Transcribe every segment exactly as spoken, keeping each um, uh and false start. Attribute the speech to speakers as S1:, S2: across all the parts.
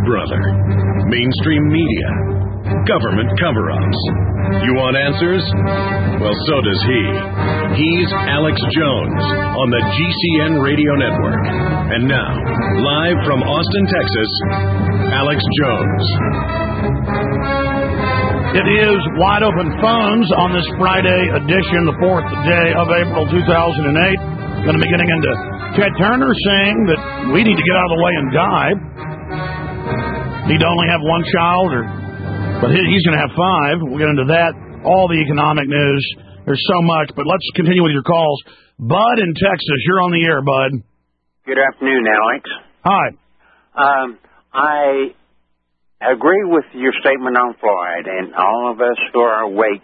S1: brother. Mainstream media. Government cover-ups. You want answers? Well, so does he. He's Alex Jones on the G C N Radio Network. And now, live from Austin, Texas, Alex Jones.
S2: It is Wide Open Phones on this Friday edition, the fourth day of April two thousand eight. Going to be getting into Ted Turner saying that we need to get out of the way and die. He'd only have one child, or but he's going to have five. We'll get into that, all the economic news. There's so much, but let's continue with your calls. Bud in Texas, you're on the air, Bud.
S3: Good afternoon, Alex.
S2: Hi.
S3: Um, I agree with your statement on fluoride, and all of us who are awake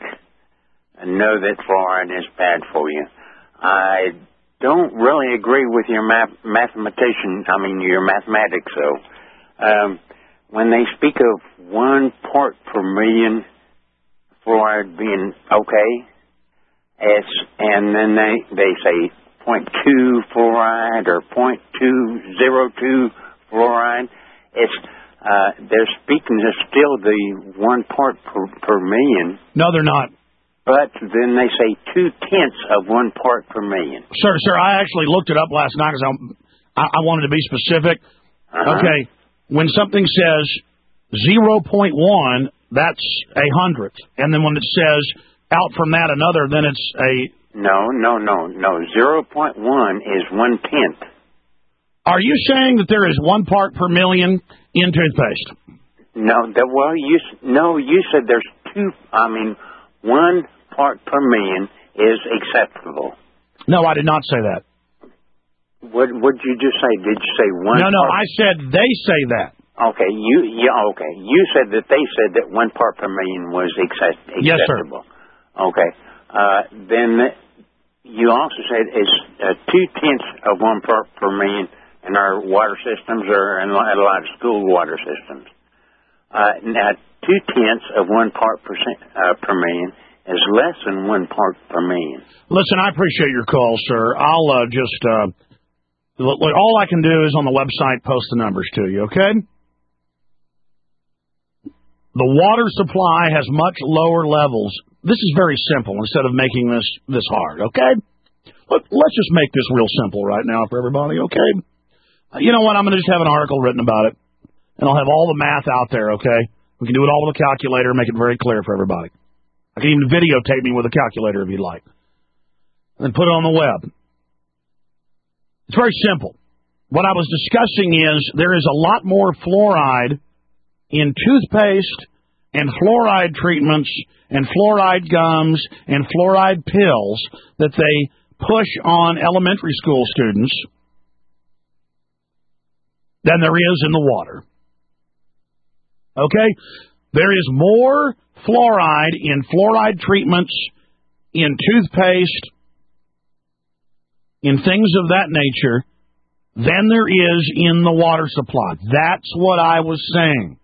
S3: know that fluoride is bad for you. I don't really agree with your math- mathematician, I mean your mathematics, though. Um, when they speak of one part per million fluoride being okay, it's, and then they, they say zero point two fluoride or zero point two zero two fluoride, it's, uh, they're speaking to still the one part per, per million.
S2: No, they're not.
S3: But then they say two-tenths of one part per million.
S2: Sir, sir, I actually looked it up last night because I, I wanted to be specific.
S3: Uh-huh.
S2: Okay, when something says zero point one, that's a hundredth. And then when it says out from that another, then it's a...
S3: No, no, no, no. zero point one is one-tenth.
S2: Are you saying that there is one part per million in toothpaste?
S3: No, that, well, you no, you said there's two, I mean... One part per million is acceptable.
S2: No, I did not say that.
S3: What would you just say? Did you say one?
S2: No, no,
S3: part?
S2: I said they say that.
S3: Okay, you, yeah, okay. You said that they said that one part per million was accept, acceptable.
S2: Yes, sir.
S3: Okay. Uh, then you also said it's uh, two tenths of one part per million in our water systems or in a lot of school water systems. Uh, now, two tenths of one part per, uh, per million is less than one part per million.
S2: Listen, I appreciate your call, sir. I'll uh, just, uh, look, all I can do is on the website post the numbers to you, okay? The water supply has much lower levels. This is very simple instead of making this, this hard, okay? Look, let's just make this real simple right now for everybody, okay? You know what? I'm going to just have an article written about it, and I'll have all the math out there, okay? We can do it all with a calculator, make it very clear for everybody. I can even videotape me with a calculator if you'd like. And then put it on the web. It's very simple. What I was discussing is there is a lot more fluoride in toothpaste and fluoride treatments and fluoride gums and fluoride pills that they push on elementary school students than there is in the water. Okay? There is more fluoride in fluoride treatments, in toothpaste, in things of that nature, than there is in the water supply. That's what I was saying.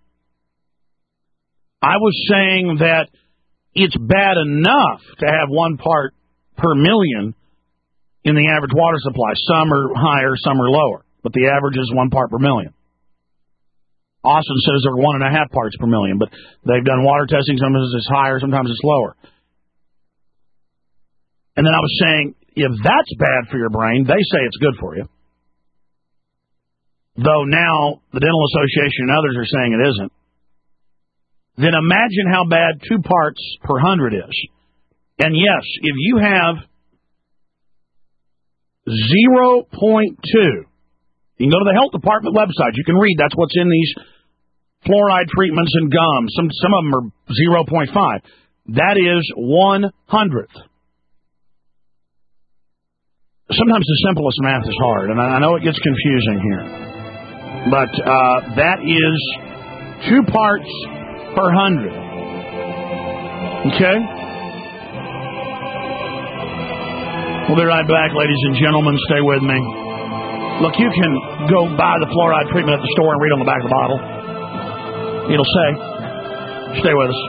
S2: I was saying that it's bad enough to have one part per million in the average water supply. Some are higher, some are lower, but the average is one part per million. Austin says they're one and a half parts per million, but they've done water testing. Sometimes it's higher, sometimes it's lower. And then I was saying, if that's bad for your brain, they say it's good for you. Though now the Dental Association and others are saying it isn't. Then imagine how bad two parts per hundred is. And yes, if you have zero point two, you can go to the health department website. You can read. That's what's in these fluoride treatments and gums. Some some of them are zero point five. That is one hundredth. Sometimes the simplest math is hard, and I know it gets confusing here. But uh, that is two parts per hundred. Okay? We'll be right back, ladies and gentlemen. Stay with me. Look, you can go buy the fluoride treatment at the store and read on the back of the bottle. It'll say. Stay with us.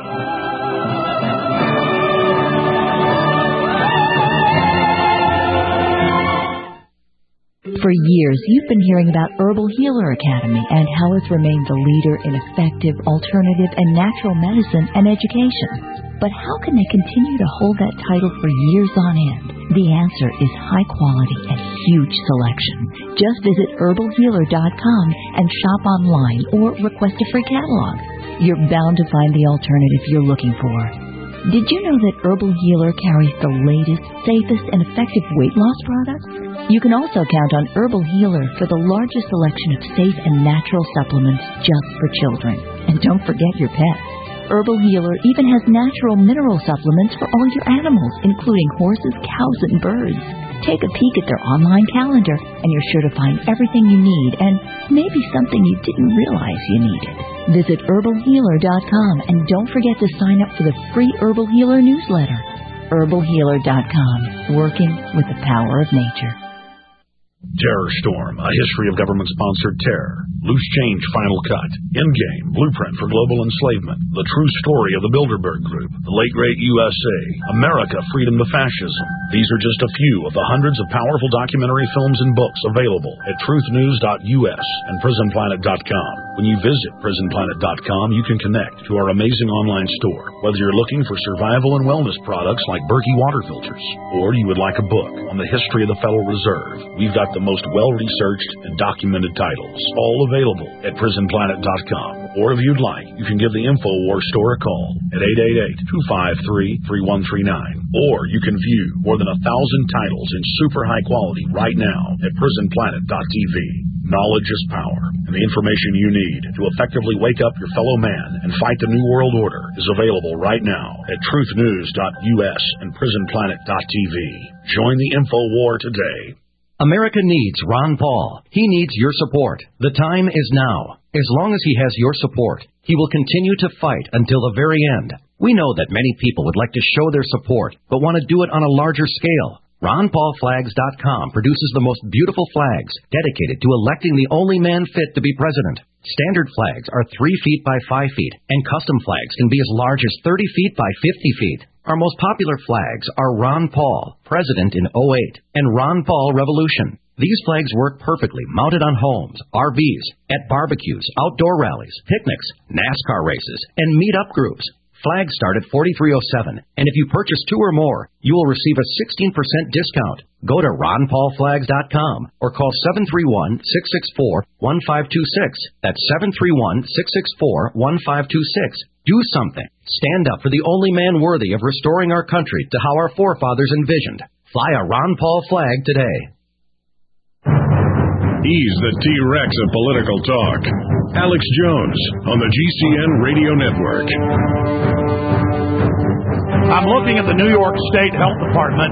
S4: For years, you've been hearing about Herbal Healer Academy and how it's remained the leader in effective, alternative, and natural medicine and education. But how can they continue to hold that title for years on end? The answer is high quality and huge selection. Just visit herbal healer dot com and shop online or request a free catalog. You're bound to find the alternative you're looking for. Did you know that Herbal Healer carries the latest, safest, and effective weight loss products? You can also count on Herbal Healer for the largest selection of safe and natural supplements just for children. And don't forget your pets. Herbal Healer even has natural mineral supplements for all your animals, including horses, cows, and birds. Take a peek at their online calendar, and you're sure to find everything you need and maybe something you didn't realize you needed. Visit herbal healer dot com and don't forget to sign up for the free Herbal Healer newsletter. herbal healer dot com, working with the power of nature.
S2: Terror Storm, a history of government-sponsored terror. Loose Change Final Cut. Endgame, Blueprint for Global Enslavement. The True Story of the Bilderberg Group. The Late Great U S A. America, Freedom to Fascism. These are just a few of the hundreds of powerful documentary films and books available at truth news dot U S and prison planet dot com. When you visit prison planet dot com, you can connect to our amazing online store. Whether you're looking for survival and wellness products like Berkey water filters, or you would like a book on the history of the Federal Reserve, we've got the most well-researched and documented titles, all available at prison planet dot com. Or if you'd like, you can give the InfoWars store a call at eight eight eight, two five three, three one three nine. Or you can view more than a thousand titles in super high quality right now at prison planet dot T V. Knowledge is power, and the information you need to effectively wake up your fellow man and fight the New World Order is available right now at truth news dot U S and prison planet dot T V. Join the InfoWar today.
S5: America needs Ron Paul. He needs your support. The time is now. As long as he has your support, he will continue to fight until the very end. We know that many people would like to show their support, but want to do it on a larger scale. ron paul flags dot com produces the most beautiful flags dedicated to electing the only man fit to be president. Standard flags are three feet by five feet, and custom flags can be as large as thirty feet by fifty feet. Our most popular flags are Ron Paul, President in oh eight, and Ron Paul Revolution. These flags work perfectly mounted on homes, R Vs, at barbecues, outdoor rallies, picnics, NASCAR races, and meet-up groups. Flags start at forty-three oh seven, and if you purchase two or more, you will receive a sixteen percent discount. Go to ron paul flags dot com or call seven three one, six six four, one five two six. That's seven three one, six six four, one five two six. Do something. Stand up for the only man worthy of restoring our country to how our forefathers envisioned. Fly a Ron Paul flag today.
S1: He's the T-Rex of political talk. Alex Jones on the G C N Radio Network.
S2: I'm looking at the New York State Health Department,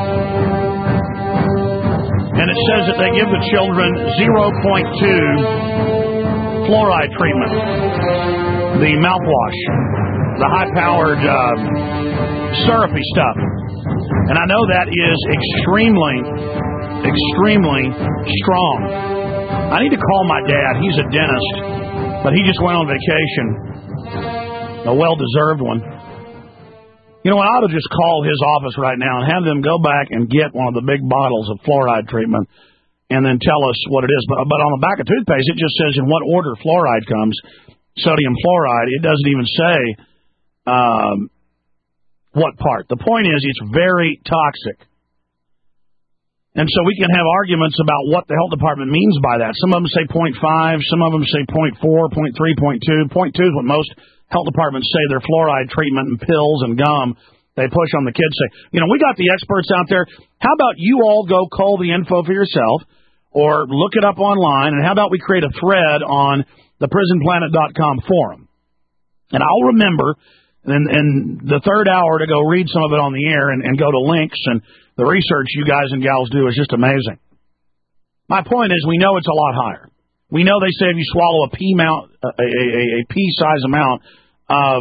S2: and it says that they give the children zero point two fluoride treatment. The mouthwash, the high-powered uh, syrupy stuff. And I know that is extremely, extremely strong. I need to call my dad. He's a dentist, but he just went on vacation. A well-deserved one. You know, I ought to just call his office right now and have them go back and get one of the big bottles of fluoride treatment and then tell us what it is. But, but on the back of toothpaste, it just says in what order fluoride comes. Sodium fluoride, it doesn't even say um, what part. The point is, it's very toxic. And so we can have arguments about what the health department means by that. Some of them say zero point five, some of them say zero point four, zero point three, zero point two. zero point two is what most health departments say their fluoride treatment and pills and gum they push on the kids say. You know, we got the experts out there. How about you all go cull the info for yourself or look it up online, and how about we create a thread on the prison planet dot com forum. And I'll remember in, in the third hour to go read some of it on the air and, and go to links, and the research you guys and gals do is just amazing. My point is we know it's a lot higher. We know they say if you swallow a pea, mount, a, a, a, a pea-size amount of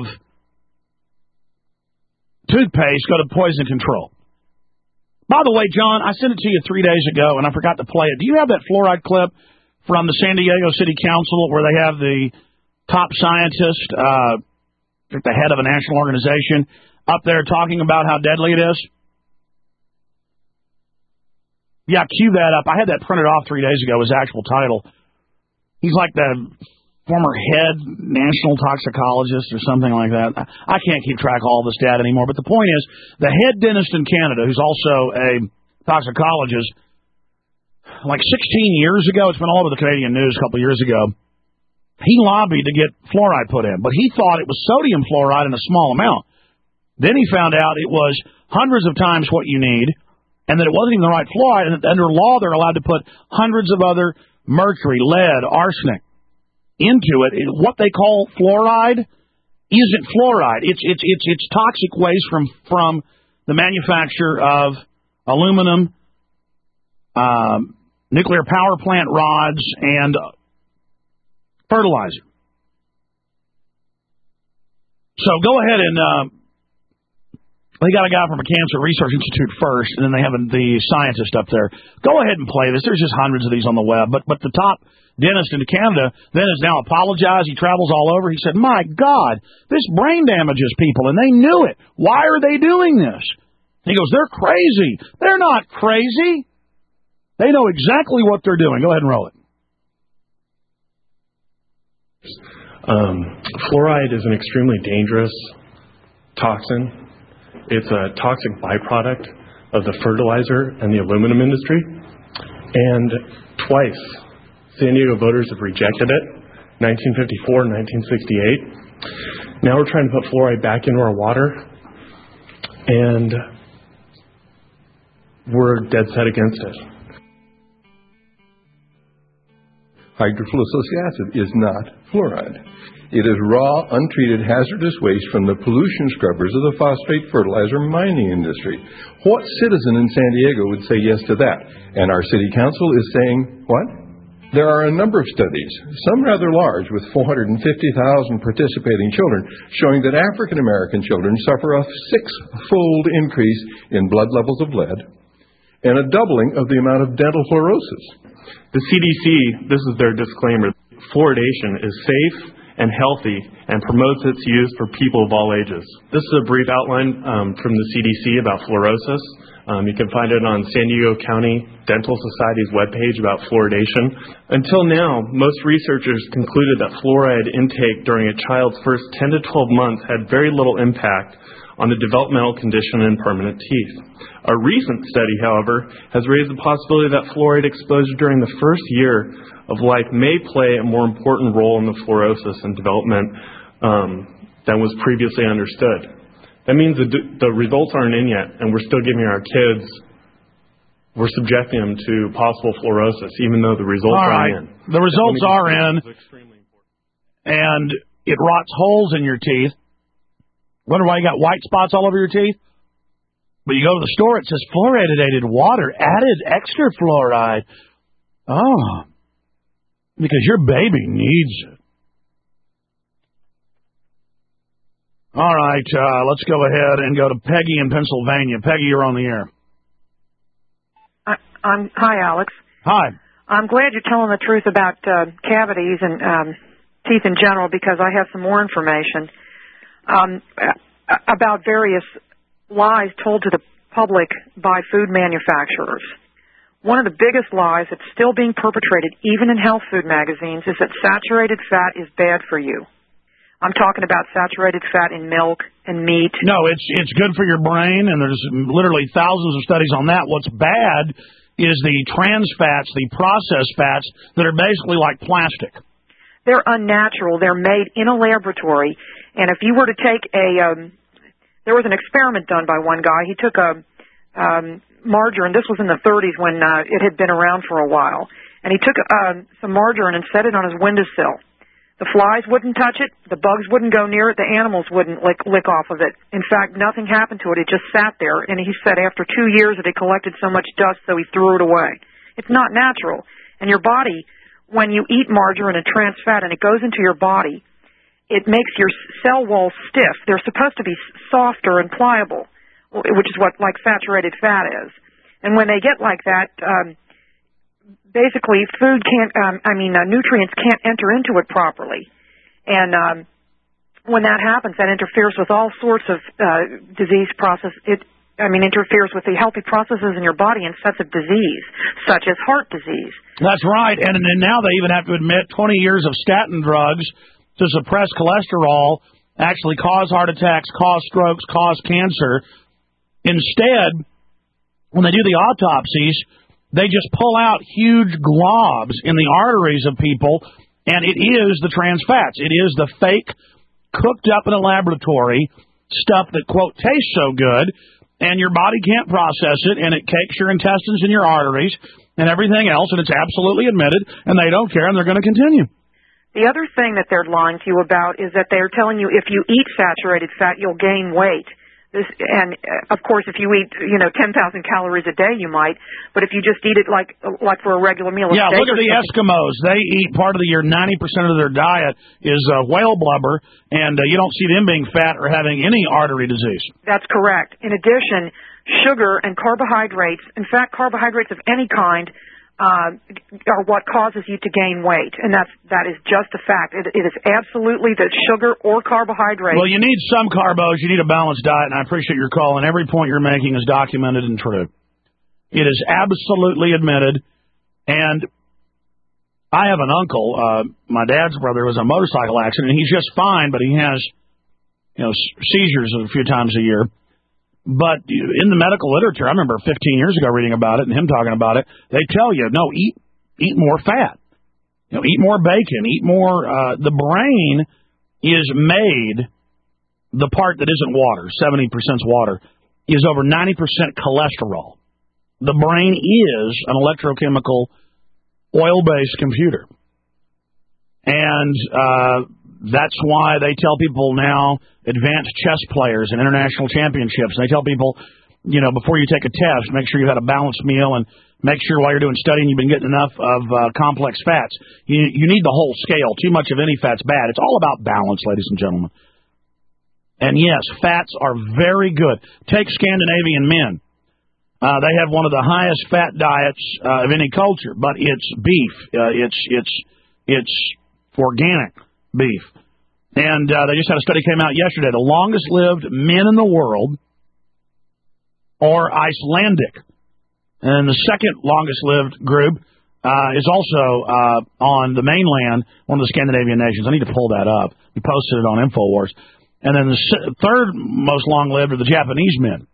S2: toothpaste, go to poison control. By the way, John, I sent it to you three days ago, and I forgot to play it. Do you have that fluoride clip from the San Diego City Council where they have the top scientist, uh, the head of a national organization, up there talking about how deadly it is? Yeah, cue that up. I had that printed off three days ago, his actual title. He's like the former head national toxicologist or something like that. I can't keep track of all this data anymore, but the point is, the head dentist in Canada, who's also a toxicologist, like sixteen years ago, it's been all over the Canadian news a couple of years ago, he lobbied to get fluoride put in, but he thought it was sodium fluoride in a small amount. Then he found out it was hundreds of times what you need, and that it wasn't even the right fluoride, and under law they're allowed to put hundreds of other mercury, lead, arsenic into it. What they call fluoride isn't fluoride. It's it's it's it's toxic waste from from the manufacture of aluminum, um, nuclear power plant rods, and fertilizer. So go ahead and uh, they got a guy from a Cancer Research Institute first, and then they have the scientist up there. Go ahead and play this. There's just hundreds of these on the web, but but the top dentist in Canada then has now apologized. He travels all over. He said, my God, this brain damages people, and they knew it. Why are they doing this? He goes, they're crazy. They're not crazy. They know exactly what they're doing. Go ahead and roll it.
S6: Um, fluoride is an extremely dangerous toxin. It's a toxic byproduct of the fertilizer and the aluminum industry. And twice, San Diego voters have rejected it, nineteen fifty-four and nineteen sixty-eight. Now we're trying to put fluoride back into our water, and we're dead set against it.
S7: Hydrofluorosilicic acid is not fluoride. It is raw, untreated, hazardous waste from the pollution scrubbers of the phosphate fertilizer mining industry. What citizen in San Diego would say yes to that? And our city council is saying, what? There are a number of studies, some rather large, with four hundred fifty thousand participating children, showing that African American children suffer a six-fold increase in blood levels of lead and a doubling of the amount of dental fluorosis.
S6: The C D C, this is their disclaimer, fluoridation is safe and healthy and promotes its use for people of all ages. This is a brief outline um, from the C D C about fluorosis. Um, you can find it on San Diego County Dental Society's webpage about fluoridation. Until now, most researchers concluded that fluoride intake during a child's first ten to twelve months had very little impact on the developmental condition and permanent teeth. A recent study, however, has raised the possibility that fluoride exposure during the first year of life may play a more important role in the fluorosis and development um, than was previously understood. That means the, the results aren't in yet, and we're still giving our kids, we're subjecting them to possible fluorosis, even though the results
S2: All right.
S6: aren't in.
S2: The results are in, and it rots holes in your teeth. Wonder why you got white spots all over your teeth? But you go to the store, it says fluoridated water, added extra fluoride. Oh, because your baby needs it. All right, uh, let's go ahead and go to Peggy in Pennsylvania. Peggy, you're on the air.
S8: I, I'm, hi, Alex.
S2: Hi.
S8: I'm glad you're telling the truth about uh, cavities and um, teeth in general, because I have some more information um, about various lies told to the public by food manufacturers. One of the biggest lies that's still being perpetrated, even in health food magazines, is that saturated fat is bad for you. I'm talking about saturated fat in milk and meat.
S2: No, it's it's good for your brain, and there's literally thousands of studies on that. What's bad is the trans fats, the processed fats, that are basically like plastic.
S8: They're unnatural. They're made in a laboratory. And if you were to take a, um, there was an experiment done by one guy. He took a um, margarine. This was in the thirties when uh, it had been around for a while. And he took uh, some margarine and set it on his windowsill. The flies wouldn't touch it. The bugs wouldn't go near it. The animals wouldn't lick, lick off of it. In fact, nothing happened to it. It just sat there. And he said after two years it had collected so much dust, so he threw it away. It's not natural. And your body, when you eat margarine and trans fat and it goes into your body, it makes your cell walls stiff. They're supposed to be softer and pliable, which is what like saturated fat is. And when they get like that, um, basically food can't, um, I mean, uh, nutrients can't enter into it properly. And um, when that happens, that interferes with all sorts of uh, disease process. It I mean, interferes with the healthy processes in your body and sets of disease, such as heart disease.
S2: That's right, and, and now they even have to admit twenty years of statin drugs to suppress cholesterol actually cause heart attacks, cause strokes, cause cancer. Instead, when they do the autopsies, they just pull out huge globs in the arteries of people, and it is the trans fats. It is the fake, cooked up in a laboratory stuff that, quote, tastes so good, and your body can't process it, and it cakes your intestines and your arteries and everything else, and it's absolutely admitted, and they don't care, and they're going to continue.
S8: The other thing that they're lying to you about is that they're telling you if you eat saturated fat, you'll gain weight. This, and, uh, of course, if you eat, you know, ten thousand calories a day, you might. But if you just eat it like like for a regular meal.
S2: Yeah, look at the Eskimos. They eat part of the year, ninety percent of their diet is uh, whale blubber, and uh, you don't see them being fat or having any artery disease.
S8: That's correct. In addition, sugar and carbohydrates, in fact, carbohydrates of any kind, Uh, are what causes you to gain weight, and that's that is just a fact. It, it is absolutely the sugar or carbohydrate.
S2: Well, you need some carbos. You need a balanced diet, and I appreciate your call. And every point you're making is documented and true. It is absolutely admitted. And I have an uncle. Uh, my dad's brother was in a motorcycle accident, and he's just fine, but he has, you know, seizures a few times a year. But in the medical literature, I remember fifteen years ago reading about it and him talking about it, they tell you, no, eat eat more fat. You know, eat more bacon, eat more. Uh, the brain is made, the part that isn't water, seventy percent water, is over ninety percent cholesterol. The brain is an electrochemical, oil-based computer. And uh, that's why they tell people now, advanced chess players and international championships, and they tell people, you know, before you take a test, make sure you've had a balanced meal and make sure while you're doing studying you've been getting enough of uh, complex fats. You, you need the whole scale. Too much of any fat's bad. It's all about balance, ladies and gentlemen. And yes, fats are very good. Take Scandinavian men. Uh, they have one of the highest fat diets uh, of any culture, but it's beef. Uh, it's it's it's organic beef. And uh, they just had a study came out yesterday. The longest-lived men in the world are Icelandic. And the second longest-lived group uh, is also uh, on the mainland, one of the Scandinavian nations. I need to pull that up. We posted it on InfoWars. And then the third most long-lived are the Japanese men.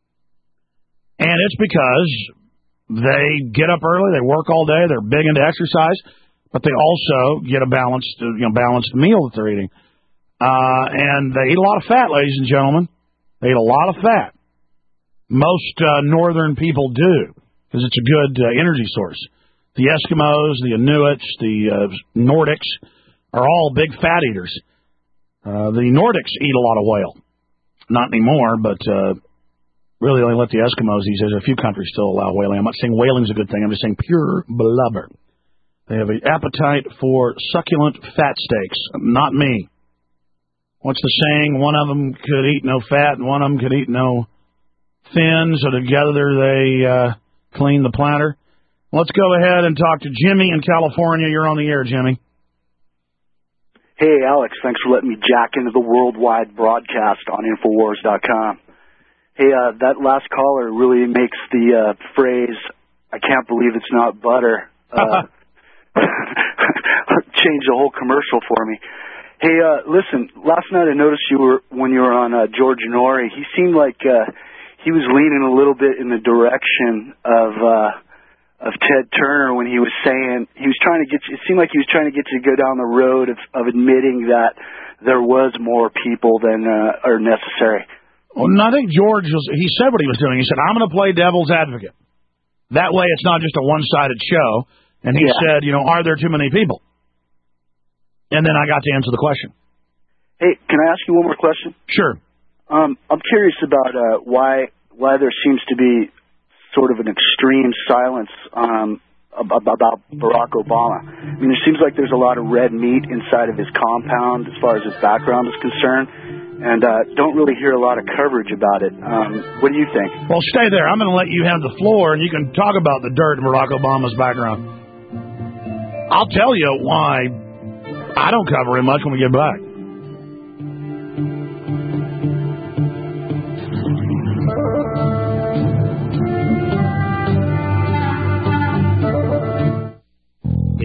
S2: And it's because they get up early, they work all day, they're big into exercise, but they also get a balanced, you know, balanced meal that they're eating. Uh, and they eat a lot of fat, ladies and gentlemen. They eat a lot of fat. Most uh, northern people do, because it's a good uh, energy source. The Eskimos, the Inuits, the uh, Nordics are all big fat eaters. Uh, the Nordics eat a lot of whale. Not anymore, but uh, really only let the Eskimos eat. There's a few countries still allow whaling. I'm not saying whaling's a good thing. I'm just saying pure blubber. They have an appetite for succulent fat steaks. Not me. What's the saying? One of them could eat no fat and one of them could eat no fins, so together they uh, clean the platter. Let's go ahead and talk to Jimmy in California. You're on the air, Jimmy.
S9: Hey, Alex. Thanks for letting me jack into the worldwide broadcast on Infowars dot com. Hey, uh, that last caller really makes the uh, phrase, I can't believe it's not butter, uh, change the whole commercial for me. Hey, uh, listen, last night I noticed you were, when you were on uh, George Norrie, he seemed like uh, he was leaning a little bit in the direction of uh, of Ted Turner when he was saying, he was trying to get you, it seemed like he was trying to get you to go down the road of, of admitting that there was more people than uh, are necessary.
S2: Well, I think George, was, he said what he was doing. He said, I'm going to play devil's advocate. That way it's not just a one-sided show. And he yeah. said, you know, are there too many people? And then I got to answer the question.
S9: Hey, can I ask you one more question?
S2: Sure.
S9: Um, I'm curious about uh, why why there seems to be sort of an extreme silence um, about Barack Obama. I mean, it seems like there's a lot of red meat inside of his compound as far as his background is concerned, and uh, don't really hear a lot of coverage about it. Um, what do you think?
S2: Well, stay there. I'm going to let you have the floor, and you can talk about the dirt in Barack Obama's background. I'll tell you why I don't cover him much when we get back.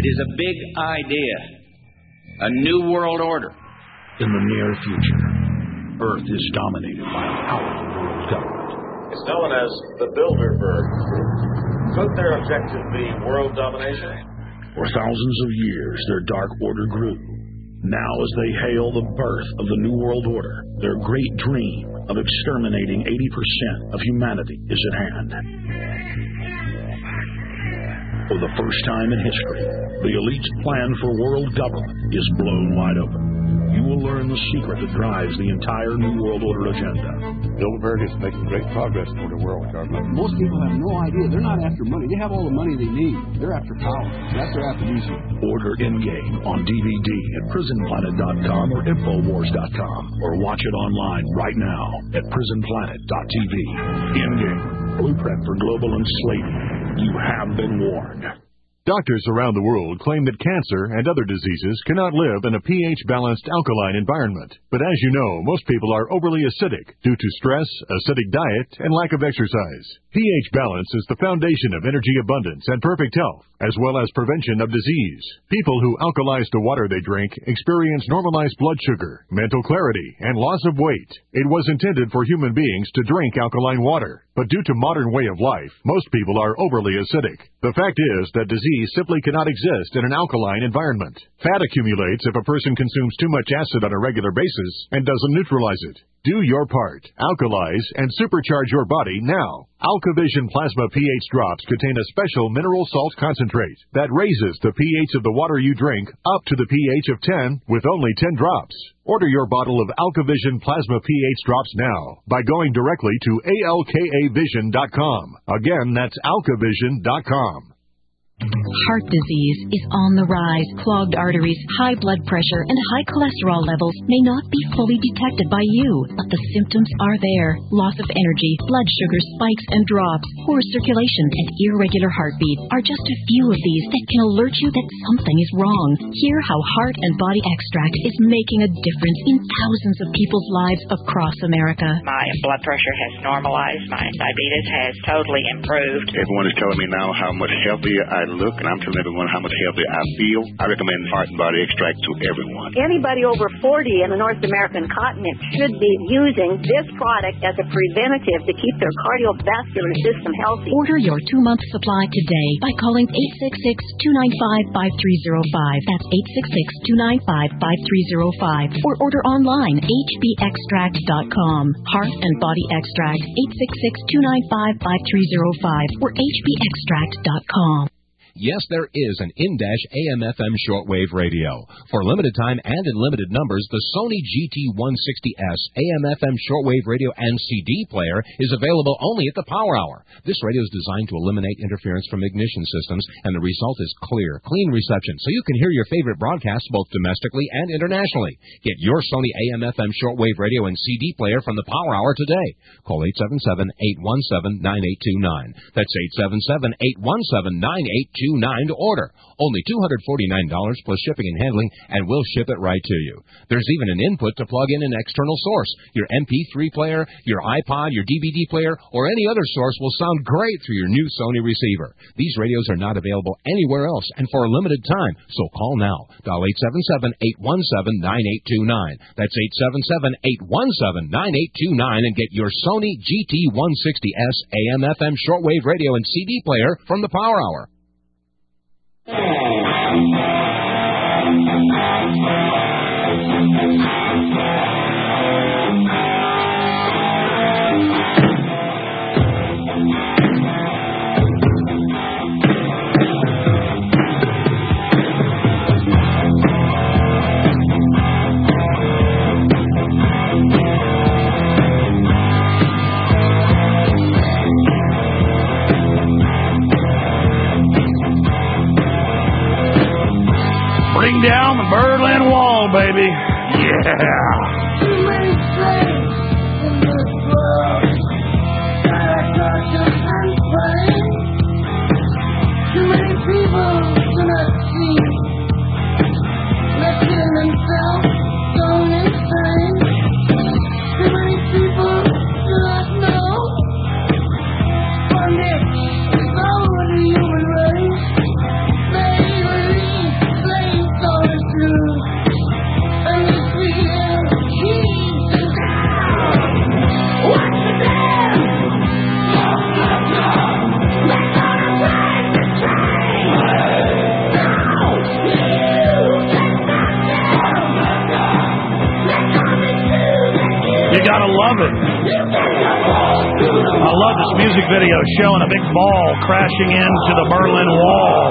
S10: It is a big idea, a new world order.
S2: In the near future, Earth is dominated by a powerful world government.
S11: It's known as the Bilderberg Group. Could their objective be world domination?
S2: For thousands of years, their dark order grew. Now, as they hail the birth of the New World Order, their great dream of exterminating eighty percent of humanity is at hand. For the first time in history, the elite's plan for world government is blown wide open. You will learn the secret that drives the entire New World Order agenda.
S12: Bilderberg is making great progress toward a world government.
S13: Most people have no idea. They're not after money. They have all the money they need. They're after power. That's their aphrodisiac.
S2: Order Endgame on D V D at prison planet dot com or infowars dot com, or watch it online right now at prison planet dot t v. Endgame, blueprint for global enslavement. You have been warned.
S14: Doctors around the world claim that cancer and other diseases cannot live in a pH-balanced alkaline environment. But as you know, most people are overly acidic due to stress, acidic diet, and lack of exercise. pH balance is the foundation of energy abundance and perfect health, as well as prevention of disease. People who alkalize the water they drink experience normalized blood sugar, mental clarity, and loss of weight. It was intended for human beings to drink alkaline water, but due to modern way of life, most people are overly acidic. The fact is that disease simply cannot exist in an alkaline environment. Fat accumulates if a person consumes too much acid on a regular basis and doesn't neutralize it. Do your part. Alkalize and supercharge your body now. AlkaVision Plasma pH drops contain a special mineral salt concentrate that raises the pH of the water you drink up to the pH of ten with only ten drops. Order your bottle of AlkaVision Plasma pH drops now by going directly to A L K A vision dot com. Again, that's alkavision dot com.
S15: Heart disease is on the rise. Clogged arteries, high blood pressure, and high cholesterol levels may not be fully detected by you, but the symptoms are there. Loss of energy, blood sugar spikes and drops, poor circulation, and irregular heartbeat are just a few of these that can alert you that something is wrong. Hear how Heart and Body Extract is making a difference in thousands of people's lives across America.
S16: My blood pressure has normalized. My diabetes has totally improved.
S17: Everyone is telling me now how much healthier I look, and I'm telling everyone how much healthier I feel. I recommend Heart and Body Extract to everyone.
S18: Anybody over forty in the North American continent should be using this product as a preventative to keep their cardiovascular system healthy.
S15: Order your two-month supply today by calling eight six six, two nine five, five three zero five. That's eight six six, two nine five, five three zero five. Or order online, H B extract dot com. Heart and Body Extract, eight six six, two nine five, five three zero five or H B extract dot com.
S19: Yes, there is an in-dash A M F M shortwave radio. For limited time and in limited numbers, the Sony G T one sixty S A M F M shortwave radio and C D player is available only at the Power Hour. This radio is designed to eliminate interference from ignition systems, and the result is clear, clean reception, so you can hear your favorite broadcasts both domestically and internationally. Get your Sony A M F M shortwave radio and C D player from the Power Hour today. Call eight seven seven, eight one seven, nine eight two nine. That's eight seven seven, eight one seven, nine eight two nine to order. Only two hundred forty-nine dollars plus shipping and handling, and we'll ship it right to you. There's even an input to plug in an external source. Your M P three player, your iPod, your D V D player, or any other source will sound great through your new Sony receiver. These radios are not available anywhere else and for a limited time, so call now. Dial eight seven seven, eight one seven, nine eight two nine. That's eight seven seven, eight one seven, nine eight two nine and get your Sony G T one sixty S A M F M shortwave radio and C D player from the Power Hour.
S2: Bring down the Berlin Wall, baby. Yeah.
S20: Too many slaves in this world. Gotta torture and pain. Too many people do not see. They're killing themselves, going insane. Too many people do not know. Bondage is over the human race. They believe.
S2: love it. I love this music video showing a big ball crashing into the Berlin Wall.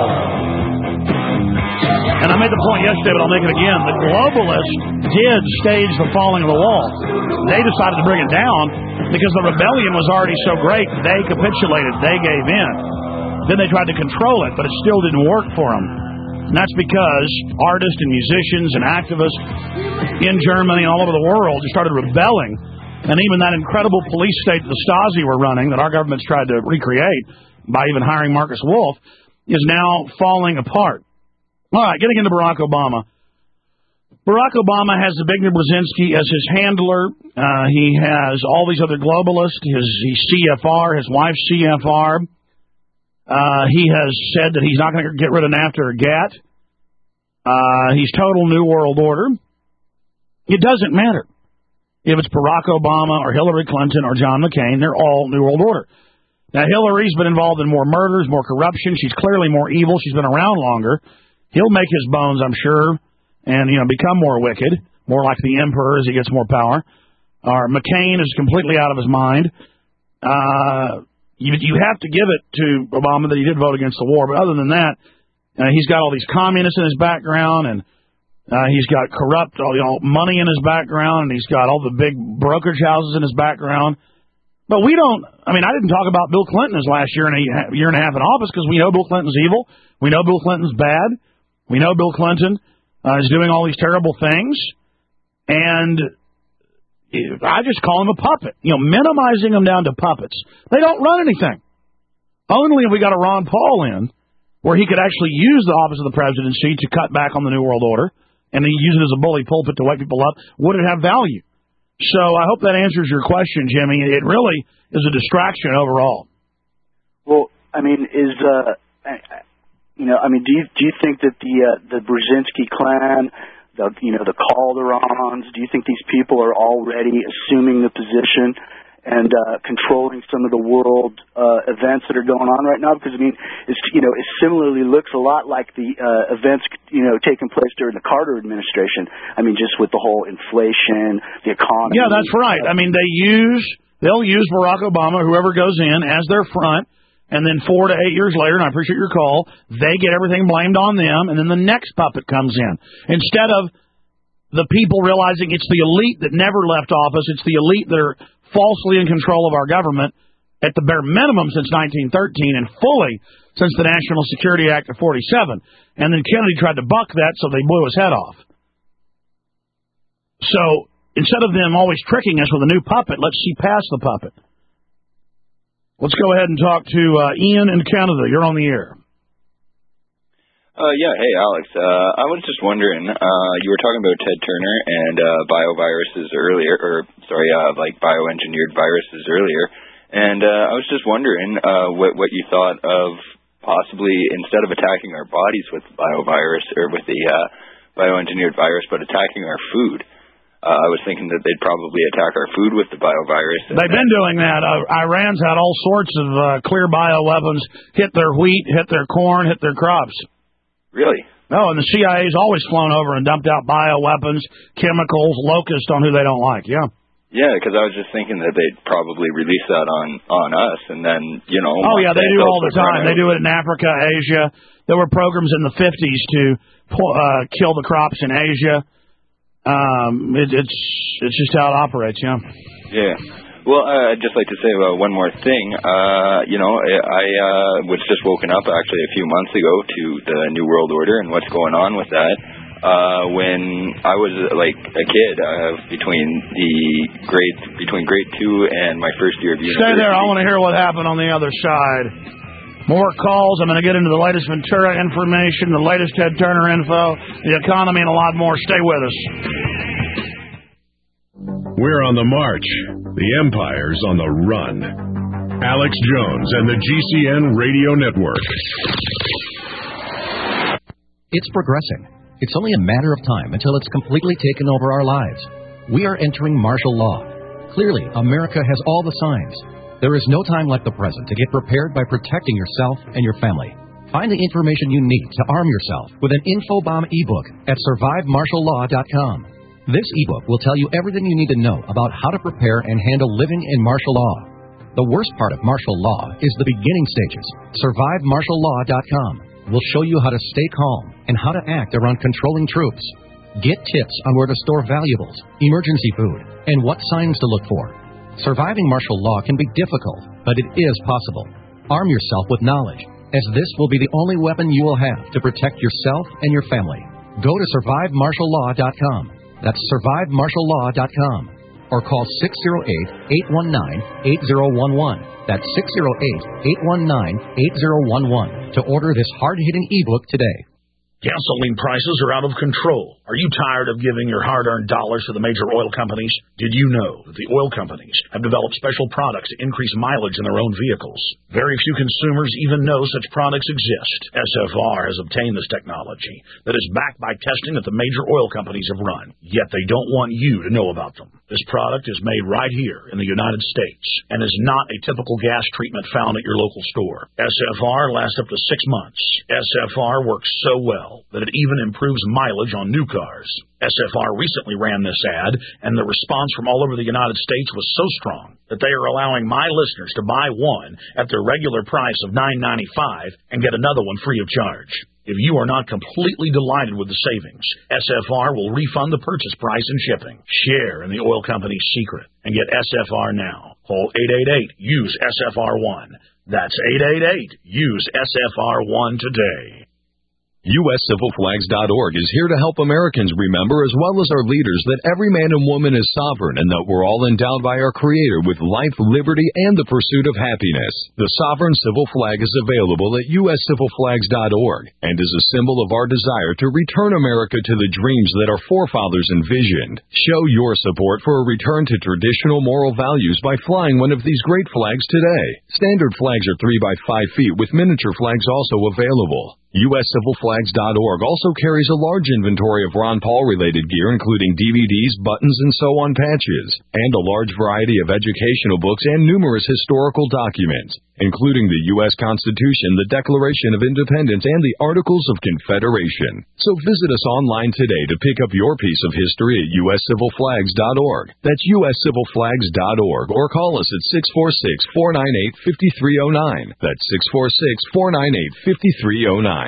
S2: And I made the point yesterday, but I'll make it again. The globalists did stage the falling of the wall. They decided to bring it down because the rebellion was already so great. They capitulated. They gave in. Then they tried to control it, but it still didn't work for them. And that's because artists and musicians and activists in Germany and all over the world just started rebelling. And even that incredible police state the Stasi were running, that our government's tried to recreate by even hiring Marcus Wolf, is now falling apart. All right, getting into Barack Obama. Barack Obama has Zbigniew Brzezinski as his handler. Uh, he has all these other globalists, his, his C F R, his wife's C F R. Uh, he has said that he's not going to get rid of NAFTA or GATT. Uh, he's total New World Order. It doesn't matter if it's Barack Obama or Hillary Clinton or John McCain. They're all New World Order. Now, Hillary's been involved in more murders, more corruption. She's clearly more evil. She's been around longer. He'll make his bones, I'm sure, and, you know, become more wicked, more like the emperor as he gets more power. Or McCain is completely out of his mind. Uh, you, you have to give it to Obama that he did vote against the war, but other than that, uh, he's got all these communists in his background, and uh, he's got corrupt, you know, money in his background, and he's got all the big brokerage houses in his background. But we don't, I mean, I didn't talk about Bill Clinton his last year and a year and a half in office because we know Bill Clinton's evil. We know Bill Clinton's bad. We know Bill Clinton uh, is doing all these terrible things, and I just call him a puppet. You know, minimizing them down to puppets. They don't run anything. Only if we got a Ron Paul in, where he could actually use the office of the presidency to cut back on the New World Order, and he use it as a bully pulpit to wake people up, would it have value? So I hope that answers your question, Jimmy. It really is a distraction overall.
S9: Well, I mean, is... Uh, I, You know, I mean, do you do you think that the uh, the Brzezinski clan, the you know the Calderons, do you think these people are already assuming the position and uh, controlling some of the world uh, events that are going on right now? Because I mean, it's you know it similarly looks a lot like the uh, events you know taking place during the Carter administration. I mean, just with the whole inflation, the economy.
S2: Yeah, that's right. I mean, they use they'll use Barack Obama, whoever goes in, as their front. And then four to eight years later, and I appreciate your call, they get everything blamed on them, and then the next puppet comes in. Instead of the people realizing it's the elite that never left office, it's the elite that are falsely in control of our government at the bare minimum since nineteen thirteen and fully since the National Security Act of forty-seven. And then Kennedy tried to buck that, so they blew his head off. So instead of them always tricking us with a new puppet, let's see past the puppet. Let's go ahead and talk to uh, Ian in Canada. You're on the air.
S21: Uh, yeah, hey, Alex. Uh, I was just wondering, uh, you were talking about Ted Turner and uh, bioviruses earlier, or, sorry, uh, like bioengineered viruses earlier. And uh, I was just wondering uh, what, what you thought of possibly, instead of attacking our bodies with biovirus, or with the uh, bioengineered virus, but attacking our food. Uh, I was thinking that they'd probably attack our food with the biovirus.
S2: They've been doing that. Uh, Iran's had all sorts of uh, clear bioweapons hit their wheat, hit their corn, hit their crops.
S21: Really?
S2: No, and the C I A's always flown over and dumped out bioweapons, chemicals, locusts on who they don't like, yeah.
S21: Yeah, because I was just thinking that they'd probably release that on, on us, and then, you know...
S2: Oh, yeah, they do all the time. They do it in Africa, Asia. There were programs in the fifties to uh, kill the crops in Asia. Um, it, it's it's just how it operates, yeah.
S21: Yeah. Well, uh, I'd just like to say uh, one more thing. Uh, you know, I uh, was just woken up actually a few months ago to the New World Order and what's going on with that. Uh, when I was uh, like a kid, uh, between the grade between grade two and my first year of university.
S2: Stay there. I want to hear what happened on the other side. More calls. I'm going to get into the latest Ventura information, the latest Ted Turner info, the economy, and a lot more. Stay with us.
S1: We're on the march. The empire's on the run. Alex Jones and the G C N Radio Network.
S5: It's progressing. It's only a matter of time until it's completely taken over our lives. We are entering martial law. Clearly, America has all the signs. There is no time like the present to get prepared by protecting yourself and your family. Find the information you need to arm yourself with an InfoBomb ebook at survive martial law dot com. This ebook will tell you everything you need to know about how to prepare and handle living in martial law. The worst part of martial law is the beginning stages. survive martial law dot com will show you how to stay calm and how to act around controlling troops. Get tips on where to store valuables, emergency food, and what signs to look for. Surviving martial law can be difficult, but it is possible. Arm yourself with knowledge, as this will be the only weapon you will have to protect yourself and your family. Go to survive martial law dot com. That's survive martial law dot com. Or call six oh eight, eight one nine, eight oh one one. That's six oh eight, eight one nine, eight oh one one to order this hard-hitting ebook today.
S2: Gasoline prices are out of control. Are you tired of giving your hard-earned dollars to the major oil companies? Did you know that the oil companies have developed special products to increase mileage in their own vehicles? Very few consumers even know such products exist. S F R has obtained this technology that is backed by testing that the major oil companies have run, yet they don't want you to know about them. This product is made right here in the United States and is not a typical gas treatment found at your local store. S F R lasts up to six months. S F R works so well that it even improves mileage on new cars. S F R recently ran this ad, and the response from all over the United States was so strong that they are allowing my listeners to buy one at their regular price of nine ninety-five and get another one free of charge. If you are not completely delighted with the savings, S F R will refund the purchase price and shipping. Share in the oil company's secret and get S F R now. Call eight eight eight, use S F R one. That's eight eight eight, use S F R one today.
S3: U S Civil Flags dot org is here to help Americans remember, as well as our leaders, that every man and woman is sovereign and that we're all endowed by our Creator with life, liberty, and the pursuit of happiness. The sovereign civil flag is available at U S Civil Flags dot org and is a symbol of our desire to return America to the dreams that our forefathers envisioned. Show your support for a return to traditional moral values by flying one of these great flags today. Standard flags are three by five feet with miniature flags also available. U S Civil Flags dot org also carries a large inventory of Ron Paul-related gear, including D V Ds, buttons, and so-on patches, and a large variety of educational books and numerous historical documents, including the U S Constitution, the Declaration of Independence, and the Articles of Confederation. So visit us online today to pick up your piece of history at U S Civil Flags dot org. That's U S Civil Flags dot org, or call us at six four six, four nine eight, five three zero nine. That's six four six, four nine eight, five three zero nine.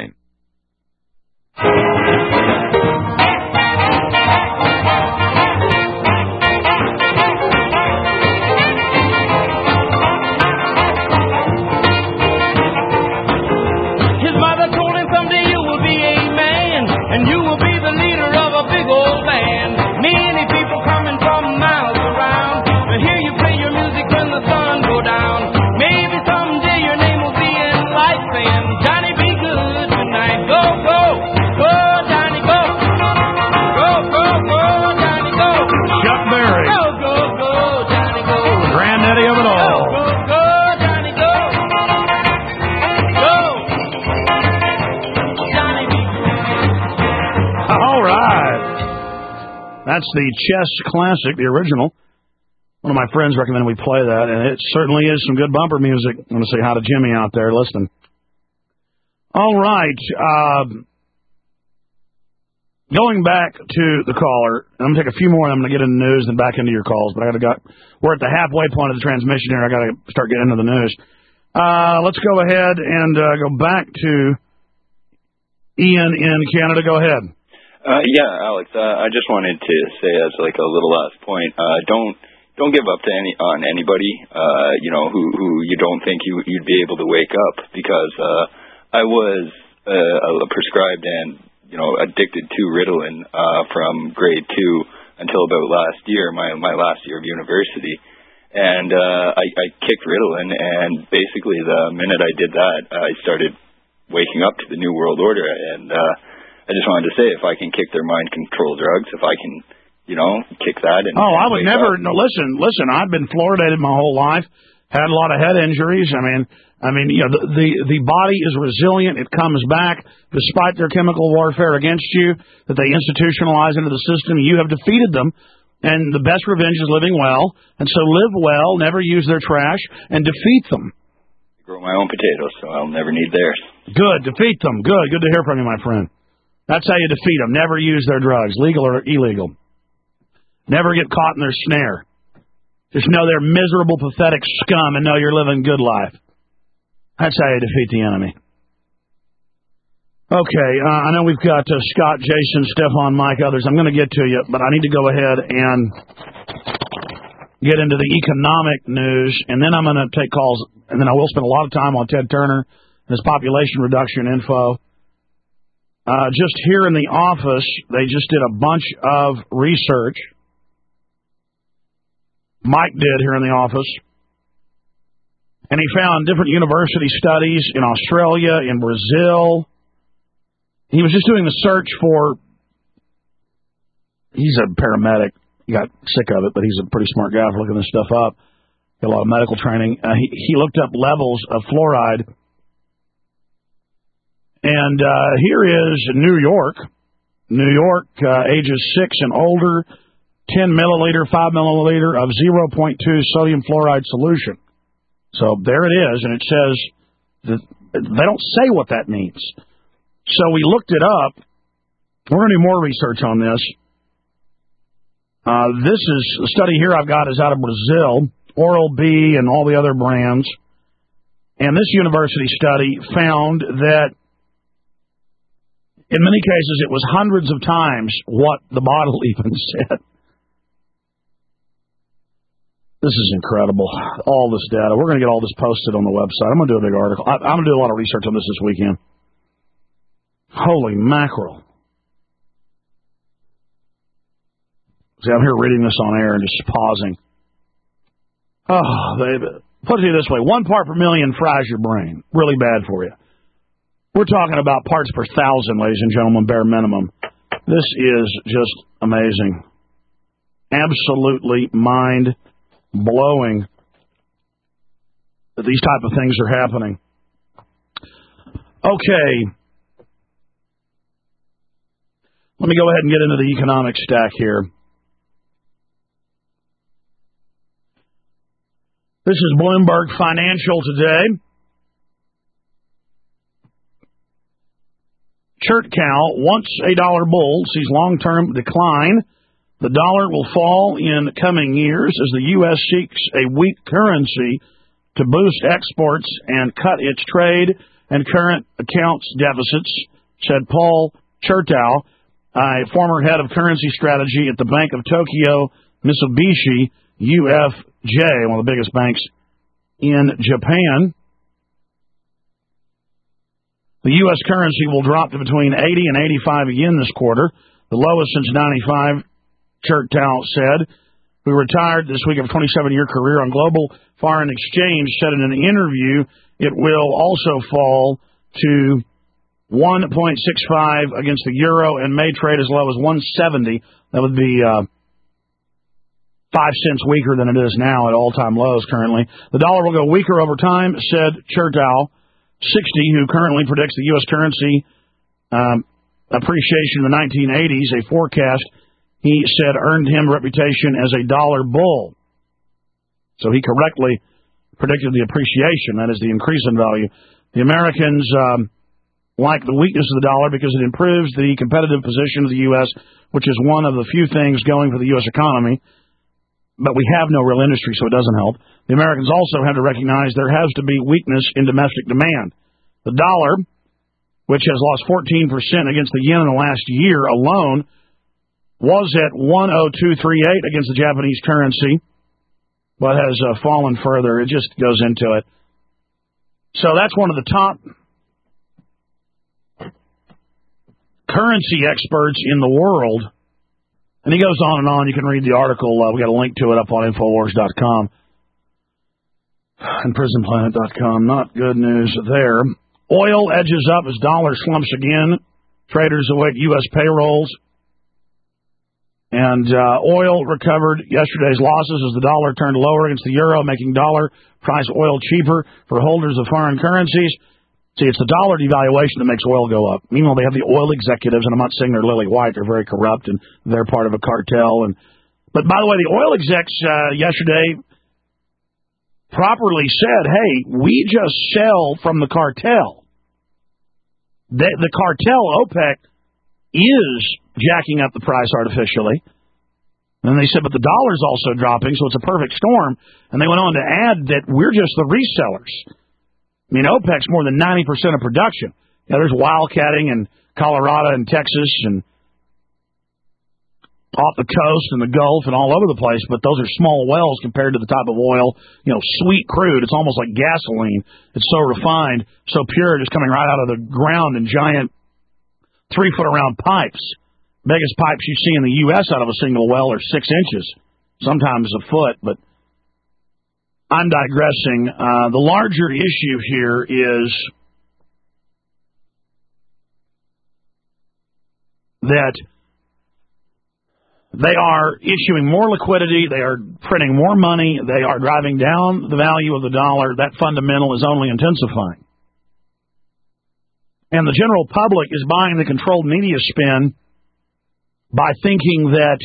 S2: That's the Chess Classic, the original. One of my friends recommended we play that, and it certainly is some good bumper music. I'm going to say hi to Jimmy out there listening. All right. Um, going back to the caller, I'm going to take a few more, and I'm going to get into the news and back into your calls. But I got to go. We're at the halfway point of the transmission here. I got to start getting into the news. Uh, let's go ahead and uh, go back to Ian in Canada. Go ahead.
S21: Uh, yeah, Alex, uh, I just wanted to say as like a little last point, uh, don't don't give up to any on anybody, uh, you know, who who you don't think you you'd be able to wake up, because uh, I was uh, prescribed and you know addicted to Ritalin uh, from grade two until about last year, my my last year of university, and uh, I, I kicked Ritalin, and basically the minute I did that, I started waking up to the New World Order, and uh, I just wanted to say, if I can kick their mind control drugs, if I can, you know, kick that. And
S2: oh, I would
S21: wake
S2: never.
S21: up.
S2: No, listen, listen. I've been fluoridated my whole life. Had a lot of head injuries. I mean, I mean, you know, the the, the body is resilient. It comes back despite their chemical warfare against you that they institutionalize into the system. You have defeated them, and the best revenge is living well. And so, live well. Never use their trash, and defeat them.
S21: I grow my own potatoes, so I'll never need theirs.
S2: Good, defeat them. Good, good to hear from you, my friend. That's how you defeat them. Never use their drugs, legal or illegal. Never get caught in their snare. Just know they're miserable, pathetic scum and know you're living good life. That's how you defeat the enemy. Okay, uh, I know we've got uh, Scott, Jason, Stefan, Mike, others. I'm going to get to you, but I need to go ahead and get into the economic news, and then I'm going to take calls, and then I will spend a lot of time on Ted Turner and his population reduction info. Uh, just here in the office, they just did a bunch of research. Mike did here in the office. And he found different university studies in Australia, in Brazil. He was just doing the search for, he's a paramedic. He got sick of it, but he's a pretty smart guy for looking this stuff up. Got a lot of medical training. Uh, he, he looked up levels of fluoride. And uh, here is New York. New York, uh, ages six and older, ten milliliter, five milliliter of zero point two sodium fluoride solution. So there it is, and it says that they don't say what that means. So we looked it up. We're going to do more research on this. Uh, this is the study here I've got is out of Brazil, Oral-B and all the other brands. And this university study found that in many cases it was hundreds of times what the bottle even said. This is incredible, all this data. We're going to get all this posted on the website. I'm going to do a big article. I, I'm going to do a lot of research on this this weekend. Holy mackerel. See, I'm here reading this on air and just pausing. Oh, they put it this way. One part per million fries your brain. Really bad for you. We're talking about parts per thousand, ladies and gentlemen, bare minimum. This is just amazing. Absolutely mind blowing that these type of things are happening. Okay. Let me go ahead and get into the economic stack here. This is Bloomberg Financial today. Chert cow, once a dollar bull, sees long-term decline. The dollar will fall in coming years as the U S seeks a weak currency to boost exports and cut its trade and current accounts deficits, said Paul Chertow, a former head of currency strategy at the Bank of Tokyo Mitsubishi U F J, one of the biggest banks in Japan. The U S currency will drop to between eighty and eighty-five yen this quarter, the lowest since ninety-five, Chertow said, who retired this week of a twenty-seven-year career on global foreign exchange, said in an interview it will also fall to one point six five against the euro and may trade as low as one seventy. That would be uh, five cents weaker than it is now at all-time lows currently. The dollar will go weaker over time, said Chertow, sixty, who currently predicts the U S currency um, appreciation in the nineteen eighties, a forecast he said earned him a reputation as a dollar bull. So he correctly predicted the appreciation, that is the increase in value. The Americans um, like the weakness of the dollar because it improves the competitive position of the U S, which is one of the few things going for the U S economy. But we have no real industry, so it doesn't help. The Americans also have to recognize there has to be weakness in domestic demand. The dollar, which has lost fourteen percent against the yen in the last year alone, was at one oh two thirty-eight against the Japanese currency, but has uh, fallen further. It just goes into it. So that's one of the top currency experts in the world. And he goes on and on. You can read the article. Uh, we got a link to it up on Infowars dot com and Prison Planet dot com. Not good news there. Oil edges up as dollar slumps again. Traders await U S payrolls. And uh, oil recovered yesterday's losses as the dollar turned lower against the euro, making dollar price oil cheaper for holders of foreign currencies. See, it's the dollar devaluation that makes oil go up. Meanwhile, they have the oil executives, and I'm not saying they're lily white. They're very corrupt, and they're part of a cartel. And But, by the way, the oil execs uh, yesterday properly said, hey, we just sell from the cartel. The, the cartel, OPEC, is jacking up the price artificially. And they said, but the dollar's also dropping, so it's a perfect storm. And they went on to add that we're just the resellers. I mean, OPEC's more than ninety percent of production. Yeah, there's wildcatting in Colorado and Texas and off the coast and the Gulf and all over the place, but those are small wells compared to the type of oil, you know, sweet crude. It's almost like gasoline. It's so refined, so pure, just coming right out of the ground in giant three-foot-around pipes. Biggest pipes you see in the U S out of a single well are six inches, sometimes a foot, but I'm digressing. Uh, the larger issue here is that they are issuing more liquidity, they are printing more money, they are driving down the value of the dollar. That fundamental is only intensifying. And the general public is buying the controlled media spin by thinking that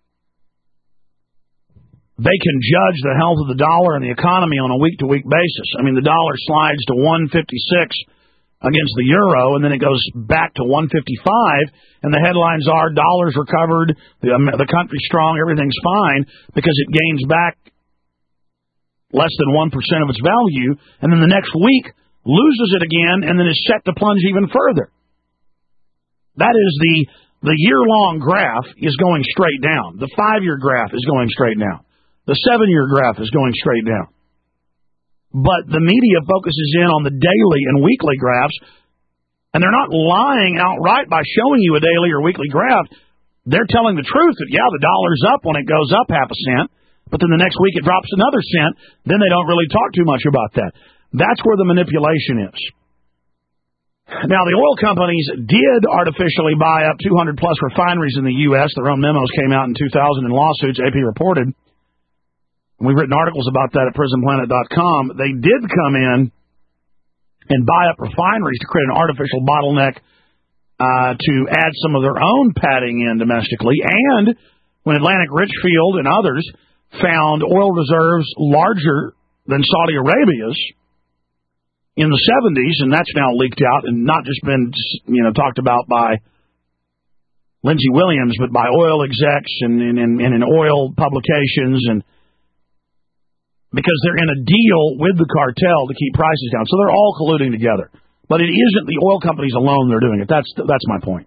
S2: they can judge the health of the dollar and the economy on a week-to-week basis. I mean, the dollar slides to one fifty-six against the euro, and then it goes back to one fifty-five, and the headlines are dollars recovered, the, um, the country's strong, everything's fine, because it gains back less than one percent of its value, and then the next week loses it again, and then is set to plunge even further. That is the The year-long graph is going straight down. The five-year graph is going straight down. The seven-year graph is going straight down. But the media focuses in on the daily and weekly graphs, and they're not lying outright by showing you a daily or weekly graph. They're telling the truth that, yeah, the dollar's up when it goes up half a cent, but then the next week it drops another cent. Then they don't really talk too much about that. That's where the manipulation is. Now, the oil companies did artificially buy up two hundred plus refineries in the U S Their own memos came out in two thousand in lawsuits, A P reported. We've written articles about that at prison planet dot com. They did come in and buy up refineries to create an artificial bottleneck uh, to add some of their own padding in domestically. And when Atlantic Richfield and others found oil reserves larger than Saudi Arabia's in the seventies, and that's now leaked out and not just been, you know, talked about by Lindsey Williams, but by oil execs and, and, and in oil publications, and because they're in a deal with the cartel to keep prices down. So they're all colluding together. But it isn't the oil companies alone that are doing it. That's that's my point.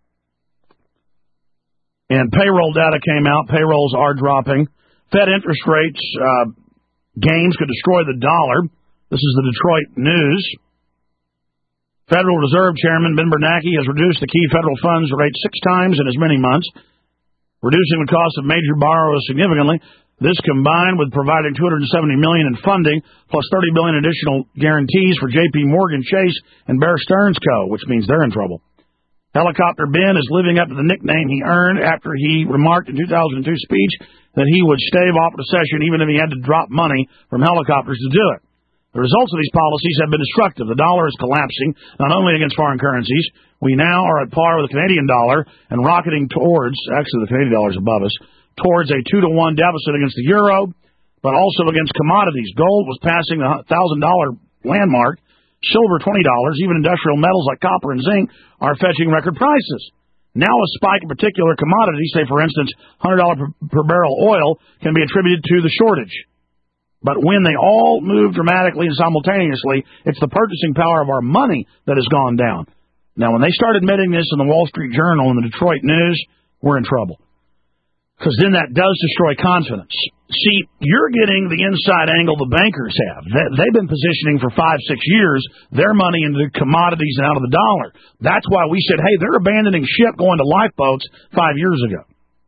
S2: And payroll data came out. Payrolls are dropping. Fed interest rates uh, gains could destroy the dollar. This is the Detroit News. Federal Reserve Chairman Ben Bernanke has reduced the key federal funds rate six times in as many months, reducing the cost of major borrowers significantly. This combined with providing two hundred seventy million dollars in funding, plus thirty billion dollars additional guarantees for J P Morgan Chase and Bear Stearns Co., which means they're in trouble. Helicopter Ben is living up to the nickname he earned after he remarked in two thousand two speech that he would stave off recession even if he had to drop money from helicopters to do it. The results of these policies have been destructive. The dollar is collapsing, not only against foreign currencies. We now are at par with the Canadian dollar and rocketing towards, actually the Canadian dollar is above us, towards a two to one deficit against the euro, but also against commodities. Gold was passing the one thousand dollars landmark, silver twenty dollars, even industrial metals like copper and zinc are fetching record prices. Now a spike in particular commodities, say for instance one hundred dollars per, per barrel oil, can be attributed to the shortage. But when they all move dramatically and simultaneously, it's the purchasing power of our money that has gone down. Now, when they start admitting this in the Wall Street Journal and the Detroit News, we're in trouble. Because then that does destroy confidence. See, you're getting the inside angle the bankers have. They've been positioning for five, six years their money into commodities and out of the dollar. That's why we said, hey, they're abandoning ship going to lifeboats five years ago.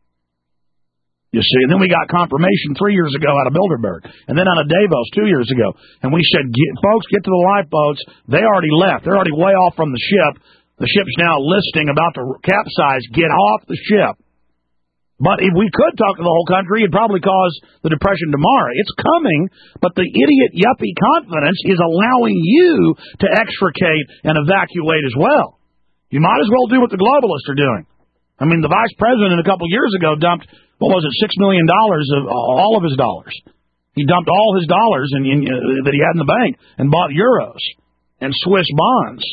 S2: You see, and then we got confirmation three years ago out of Bilderberg, and then out of Davos two years ago. And we said, get, folks, get to the lifeboats. They already left. They're already way off from the ship. The ship's now listing about to capsize. Get off the ship. But if we could talk to the whole country, it'd probably cause the depression tomorrow. It's coming, but the idiot yuppie confidence is allowing you to extricate and evacuate as well. You might as well do what the globalists are doing. I mean, the vice president a couple years ago dumped, what was it, six million dollars of all of his dollars. He dumped all his dollars in, in, uh, that he had in the bank and bought euros and Swiss bonds.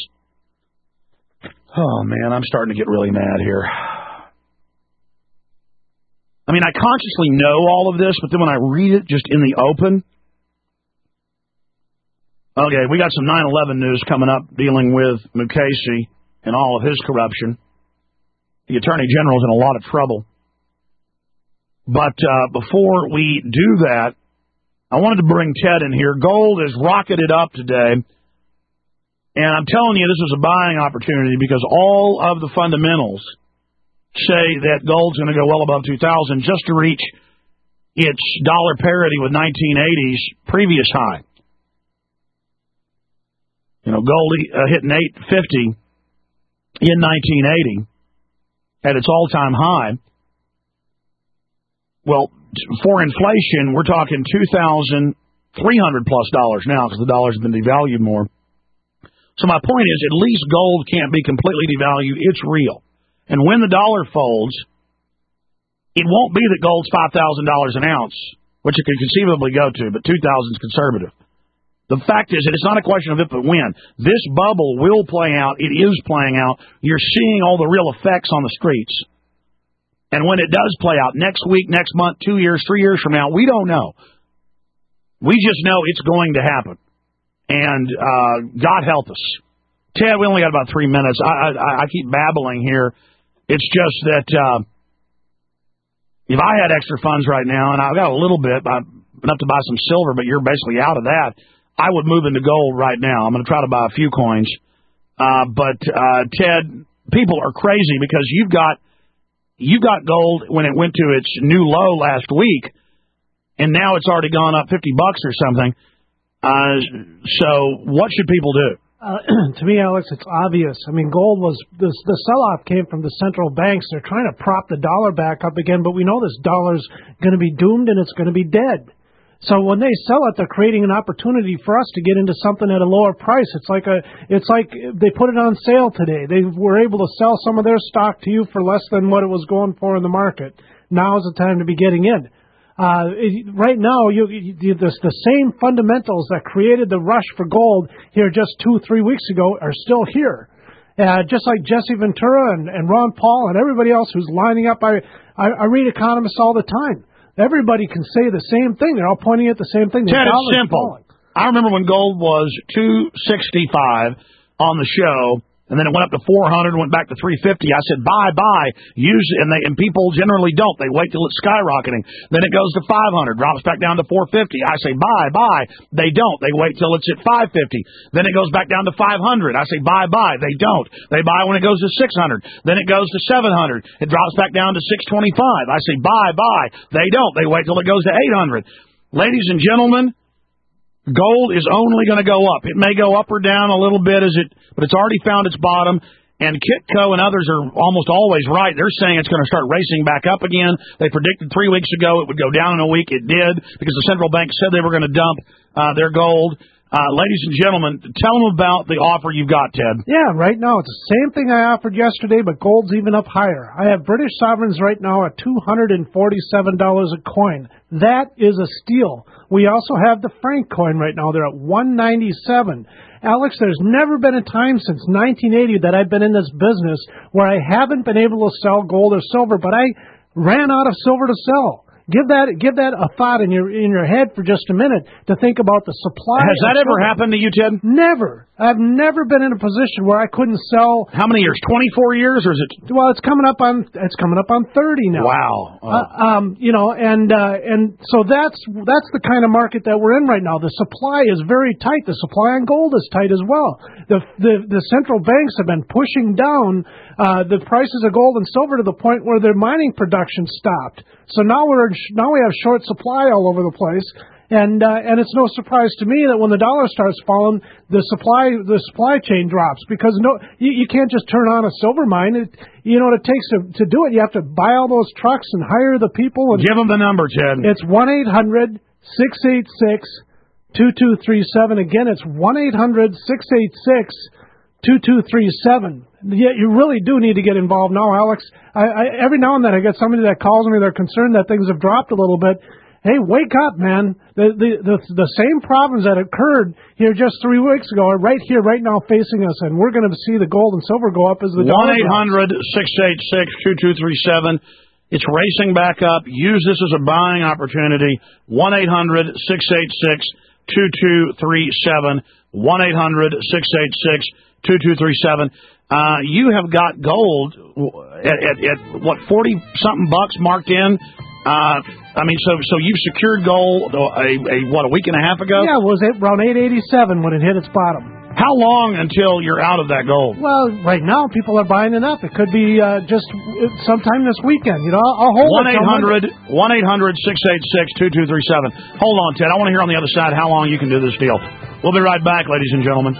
S2: Oh, man, I'm starting to get really mad here. I mean, I consciously know all of this, but then when I read it just in the open. Okay, we got some nine eleven news coming up dealing with Mukasey and all of his corruption. The Attorney General's in a lot of trouble. But uh, before we do that, I wanted to bring Ted in here. Gold has rocketed up today. And I'm telling you, this is a buying opportunity because all of the fundamentals say that gold's going to go well above two thousand just to reach its dollar parity with nineteen eighty's previous high. You know, gold uh, hitting eight fifty in nineteen eighty at its all-time high. Well, for inflation, we're talking two thousand three hundred plus dollars now because the dollar's been devalued more. So my point is, at least gold can't be completely devalued. It's real. And when the dollar folds, it won't be that gold's five thousand dollars an ounce, which it could conceivably go to, but two thousand is conservative. The fact is that it's not a question of if but when. This bubble will play out. It is playing out. You're seeing all the real effects on the streets. And when it does play out, next week, next month, two years, three years from now, we don't know. We just know it's going to happen. And uh, God help us. Ted, we only got about three minutes. I, I, I keep babbling here. It's just that uh, if I had extra funds right now, and I've got a little bit, enough to buy some silver, but you're basically out of that, I would move into gold right now. I'm going to try to buy a few coins. Uh, but, uh, Ted, people are crazy because you've got you got gold when it went to its new low last week, and now it's already gone up fifty bucks or something. Uh, so what should people do?
S4: Uh, to me, Alex, it's obvious. I mean, gold was, the, the sell-off came from the central banks. They're trying to prop the dollar back up again, but we know this dollar's going to be doomed and it's going to be dead. So when they sell it, they're creating an opportunity for us to get into something at a lower price. It's like a, it's like they put it on sale today. They were able to sell some of their stock to you for less than what it was going for in the market. Now is the time to be getting in. Uh, it, right now, you, you, the, the same fundamentals that created the rush for gold here just two, three weeks ago are still here. Uh, just like Jesse Ventura and, and Ron Paul and everybody else who's lining up. I, I, I read economists all the time. Everybody can say the same thing. They're all pointing at the same thing.
S2: Ted, it's simple. Falling. I remember when gold was two sixty-five on the show, and then it went up to four hundred and went back to three fifty. I said, buy, buy. Use it. And, they, and people generally don't. They wait till it's skyrocketing. Then it goes to five hundred, drops back down to four fifty. I say, buy, buy. They don't. They wait till it's at five fifty. Then it goes back down to five hundred. I say, buy, buy. They don't. They buy when it goes to six hundred. Then it goes to seven hundred. It drops back down to six twenty-five. I say, buy, buy. They don't. They wait till it goes to eight hundred. Ladies and gentlemen, gold is only going to go up. It may go up or down a little bit, as it, but it's already found its bottom. And Kitco and others are almost always right. They're saying it's going to start racing back up again. They predicted three weeks ago it would go down in a week. It did because the central bank said they were going to dump uh, their gold. Uh, ladies and gentlemen, tell them about the offer you've got, Ted.
S4: Yeah, right now it's the same thing I offered yesterday, but gold's even up higher. I have British sovereigns right now at two hundred forty-seven dollars a coin. That is a steal. We also have the franc coin right now. They're at one ninety-seven. Alex, there's never been a time since nineteen eighty that I've been in this business where I haven't been able to sell gold or silver, but I ran out of silver to sell. Give that give that a thought in your in your head for just a minute to think about the supply.
S2: Has that ever happened to you, Ted?
S4: Never. I've never been in a position where I couldn't sell.
S2: How many years? twenty-four years, or is it?
S4: Well, it's coming up on it's coming up on thirty now.
S2: Wow. Oh.
S4: Uh, um, you know, and uh, and so that's that's the kind of market that we're in right now. The supply is very tight. The supply on gold is tight as well. The the, the central banks have been pushing down uh, the prices of gold and silver to the point where their mining production stopped. So now we're now we have short supply all over the place, and uh, and it's no surprise to me that when the dollar starts falling, the supply the supply chain drops because no you, you can't just turn on a silver mine. It, you know what it takes to to do it. You have to buy all those trucks and hire the people. And
S2: give them the number, Ted.
S4: It's one eight hundred six eight six two two three seven. Again, it's one eight hundred six eight six two two three seven. Yeah, you really do need to get involved now, Alex. I, I, every now and then I get somebody that calls me. They're concerned that things have dropped a little bit. Hey, wake up, man. The, the the the same problems that occurred here just three weeks ago are right here, right now facing us, and we're going to see the gold and silver go up as the dollar
S2: one eight hundred six eight six two two three seven. It's racing back up. Use this as a buying opportunity. one eight hundred six eight six two two three seven. one eight hundred six eight six two two three seven. Uh, you have got gold at, at, at what, forty-something bucks marked in? Uh, I mean, so so you've secured gold, a, a what, a week and a half ago?
S4: Yeah, it was around eight eighty-seven when it hit its bottom.
S2: How long until you're out of that gold?
S4: Well, right now people are buying it up. It could be uh, just sometime this weekend. You know, I'll hold
S2: one eight hundred one eight hundred six eight six two two three seven. Hold on, Ted. I want to hear on the other side how long you can do this deal. We'll be right back, ladies and gentlemen.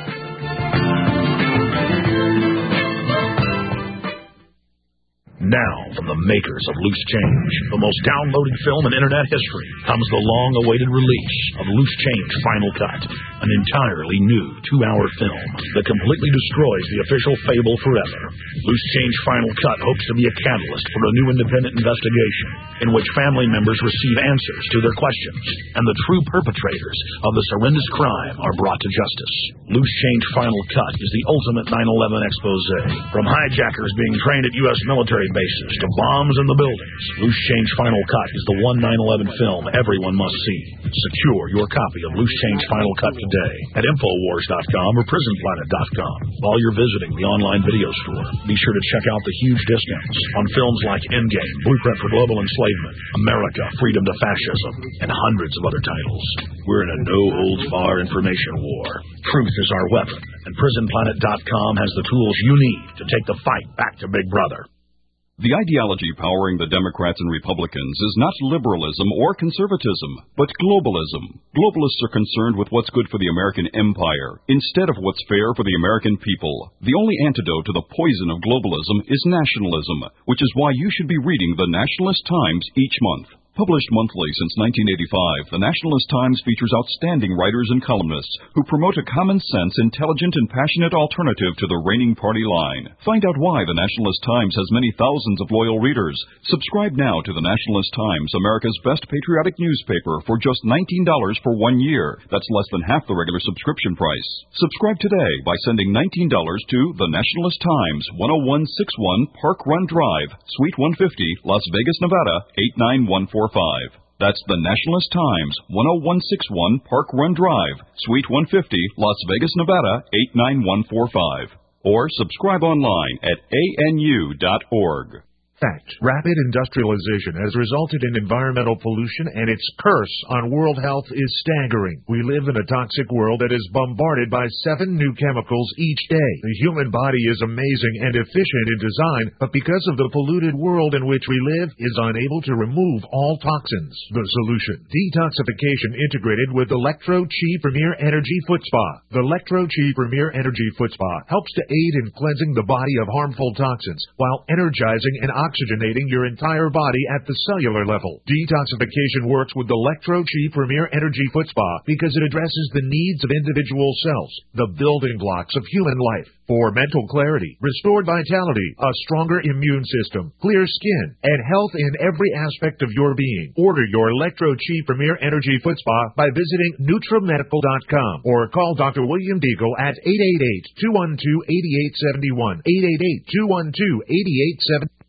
S7: Now, from the makers of Loose Change, the most downloaded film in Internet history, comes the long-awaited release of Loose Change Final Cut, an entirely new two-hour film that completely destroys the official fable forever. Loose Change Final Cut hopes to be a catalyst for a new independent investigation in which family members receive answers to their questions, and the true perpetrators of this horrendous crime are brought to justice. Loose Change Final Cut is the ultimate nine eleven expose, from hijackers being trained at U S military bases to bombs in the buildings. Loose Change Final Cut is the one nine eleven film everyone must see. Secure your copy of Loose Change Final Cut today at Infowars dot com or Prison Planet dot com while you're visiting the online video store. Be sure to check out the huge discounts on films like Endgame, Blueprint for Global Enslavement, America, Freedom to Fascism, and hundreds of other titles. We're in a no-holds-barred information war. Truth is our weapon, and Prison Planet dot com has the tools you need to take the fight back to Big Brother.
S22: The ideology powering the Democrats and Republicans is not liberalism or conservatism, but globalism. Globalists are concerned with what's good for the American empire, instead of what's fair for the American people. The only antidote to the poison of globalism is nationalism, which is why you should be reading the Nationalist Times each month. Published monthly since nineteen eighty-five, the Nationalist Times features outstanding writers and columnists who promote a common-sense, intelligent, and passionate alternative to the reigning party line. Find out why the Nationalist Times has many thousands of loyal readers. Subscribe now to the Nationalist Times, America's best patriotic newspaper, for just nineteen dollars for one year. That's less than half the regular subscription price. Subscribe today by sending nineteen dollars to The Nationalist Times, one oh one six one Park Run Drive, Suite one fifty, Las Vegas, Nevada, eight nine one four five. That's The Nationalist Times, one oh one six one Park Run Drive, Suite one fifty, Las Vegas, Nevada, eight nine one four five. Or subscribe online at A N U dot org.
S7: Fact. Rapid industrialization has resulted in environmental pollution, and its curse on world health is staggering. We live in a toxic world that is bombarded by seven new chemicals each day. The human body is amazing and efficient in design, but because of the polluted world in which we live, is unable to remove all toxins. The solution: detoxification integrated with Electro-Chi Premier Energy Foot Spa. The Electro-Chi Premier Energy Foot Spa helps to aid in cleansing the body of harmful toxins while energizing and oxygenating your entire body at the cellular level. Detoxification works with the Electro-Chi Premier Energy Foot Spa because it addresses the needs of individual cells, the building blocks of human life. For mental clarity, restored vitality, a stronger immune system, clear skin, and health in every aspect of your being. Order your Electro-Chi Premier Energy Foot Spa by visiting Nutra Medical dot com or call Doctor William Deagle at eight eight eight, two one two, eight eight seven one, eight eight eight, two one two, eight eight seven one.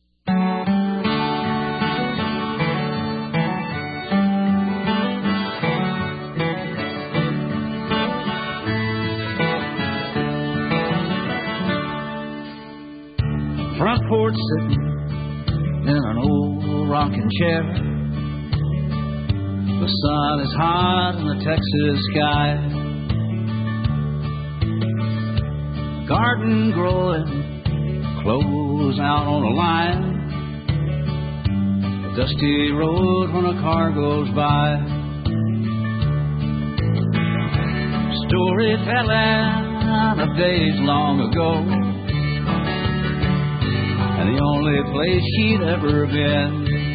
S23: Front porch sitting in an old rocking chair. The sun is hot in the Texas sky. Garden growing, clothes out on a line. The dusty road when a car goes by. Storytelling of days long ago, and the only place she'd ever been.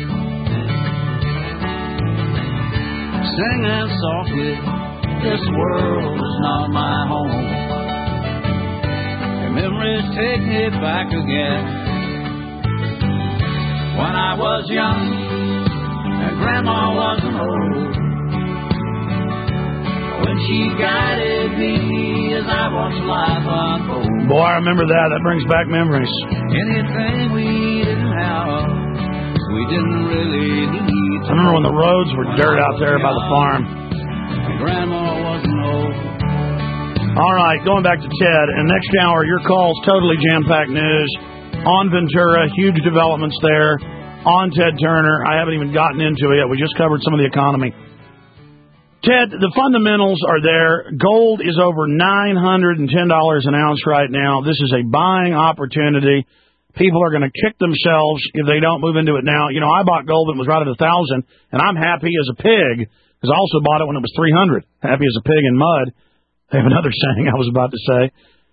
S23: Singing softly, this world is not my home, and memories take me back again. When I was young, and Grandma wasn't old, when she guided me as I watched life unfold.
S2: Boy, I remember that. That brings back memories.
S23: Anything we didn't have, we didn't really need to.
S2: I remember when the roads were dirt out there by the farm.
S23: Grandma wasn't old.
S2: All right, going back to Ted. And next hour, your calls, totally jam-packed news. On Ventura, huge developments there. On Ted Turner, I haven't even gotten into it yet. We just covered some of the economy. Ted, the fundamentals are there. Gold is over nine hundred ten dollars an ounce right now. This is a buying opportunity. People are going to kick themselves if they don't move into it now. You know, I bought gold that was right at one thousand dollars, and I'm happy as a pig because I also bought it when it was three hundred dollars. Happy as a pig in mud. I have another saying I was about to say.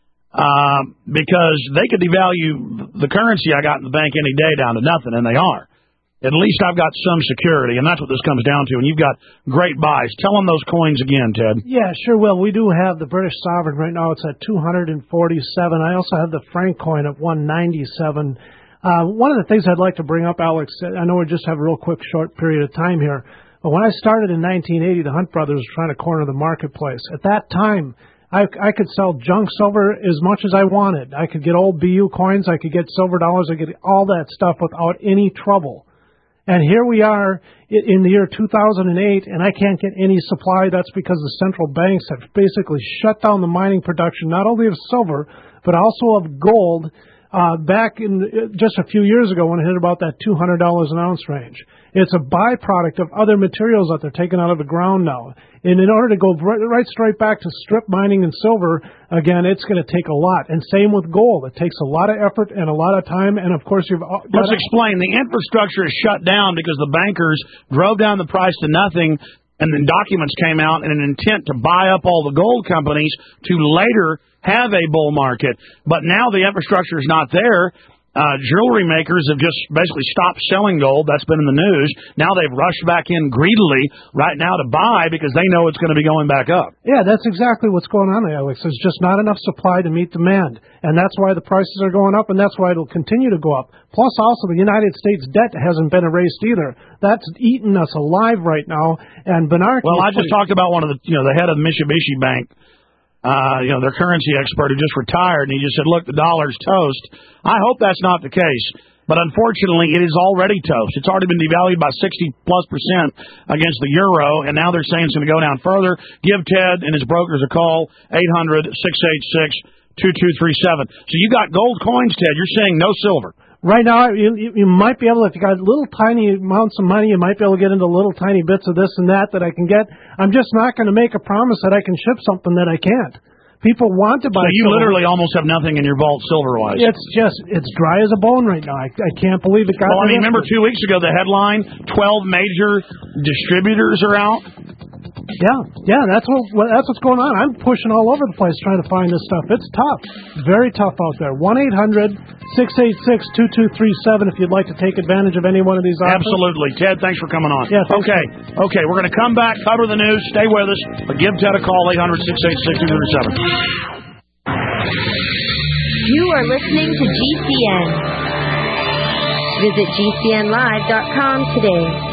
S2: Um, because they could devalue the currency I got in the bank any day down to nothing, and they are. At least I've got some security, and that's what this comes down to. And you've got great buys. Tell them those coins again, Ted.
S4: Yeah, sure will. We do have the British sovereign right now. It's at two hundred forty-seven. I also have the franc coin at one ninety-seven. Uh, one of the things I'd like to bring up, Alex, I know we just have a real quick, short period of time here, but when I started in nineteen eighty, the Hunt brothers were trying to corner the marketplace. At that time, I, I could sell junk silver as much as I wanted. I could get old B U coins. I could get silver dollars. I could get all that stuff without any trouble. And here we are in the year two thousand eight, and I can't get any supply. That's because the central banks have basically shut down the mining production, not only of silver, but also of gold, uh, back in just a few years ago when it hit about that two hundred dollars an ounce range. It's a byproduct of other materials that they're taking out of the ground now. And in order to go right, right straight back to strip mining and silver, again, it's going to take a lot. And same with gold. It takes a lot of effort and a lot of time. And, of course, you've...
S2: Let's explain. The infrastructure is shut down because the bankers drove down the price to nothing, and then documents came out in an intent to buy up all the gold companies to later have a bull market. But now the infrastructure is not there. Uh, jewelry makers have just basically stopped selling gold. That's been in the news. Now they've rushed back in greedily right now to buy because they know it's going to be going back up.
S4: Yeah, that's exactly what's going on, Alex. There's just not enough supply to meet demand. And that's why the prices are going up, and that's why it'll continue to go up. Plus, also, the United States debt hasn't been erased either. That's eating us alive right now. And Bernanke...
S2: Well, I just talked about one of the, you know, the head of Mitsubishi Bank, Uh, you know, their currency expert who just retired, and he just said, look, the dollar's toast. I hope that's not the case. But unfortunately, it is already toast. It's already been devalued by sixty plus percent against the euro, and now they're saying it's going to go down further. Give Ted and his brokers a call, eight hundred, six eight six, two two three seven. So you got gold coins, Ted. You're saying no silver.
S4: Right now, you, you might be able, if you got little tiny amounts of money, you might be able to get into little tiny bits of this and that that I can get. I'm just not going to make a promise that I can ship something that I can't. People want to buy.
S2: So you
S4: silver.
S2: literally almost have nothing in your vault silver-wise.
S4: It's just, it's dry as a bone right now. I, I can't believe it got.
S2: Well, I mean, remember two weeks ago the headline: twelve major distributors are out.
S4: Yeah, yeah, that's what that's what's going on. I'm pushing all over the place trying to find this stuff. It's tough, very tough out there. One eight hundred six eight six two two three seven if you'd like to take advantage of any one of these offers.
S2: Absolutely, Ted. Thanks for coming on.
S4: Yeah.
S2: Okay, okay, we're going to come back, cover the news. Stay with us, but give Ted a call eight hundred six eight six two two three seven.
S6: You are listening to G C N. Visit G C N live dot com today.